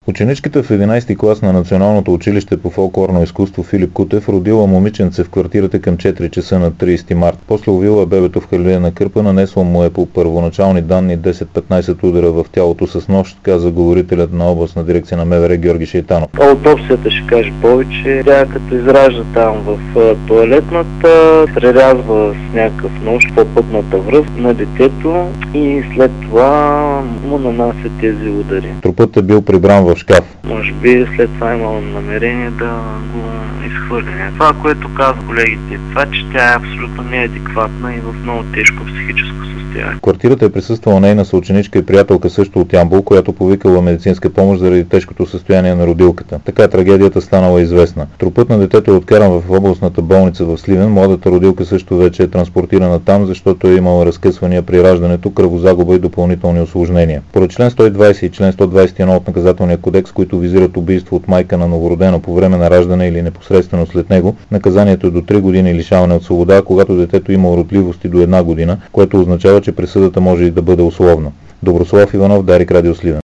Ученичката в 11-ти клас на Националното училище по фолклорно изкуство Филип Кутев родила момиченце в квартирата към 4 часа на 30 март. После увила бебето в халилена кърпа, нанесла му е по първоначални данни 10-15 удара в тялото с нож, каза говорителят на областна дирекция на МВР Георги Шейтанов. Аутопсията ще каже повече. Тя като изражда там в тоалетната, прерязва с някакъв нож по пътната връзка на детето и след това му нанася тези удари. Трупът е бил прибран в шкаф. Може би след това имало намерение да го изхвърли. Това, което казва колегите, това, че тя е абсолютно неадекватна и в много тежко психическо състояние. В квартирата е присъствала нейна съученичка и приятелка също от Ямбол, която повикала медицинска помощ заради тежкото състояние на родилката. Така трагедията станала известна. Трупът на детето е откаран в областната болница в Сливен. Младата родилка също вече е транспортирана там, защото е имала разкъсвания при раждането, кръвозагуба и допълнителни усложнения. Поред член 120 и член 121 от Наказателния кодекс, които визират убийство от майка на новородено по време на раждане или непосредствено след него, наказанието е до 3 години лишаване от свобода, когато детето има уродливости до 1 година, което означава, че присъдата може и да бъде условна. Доброслав Иванов, Дарик, Радио Сливен.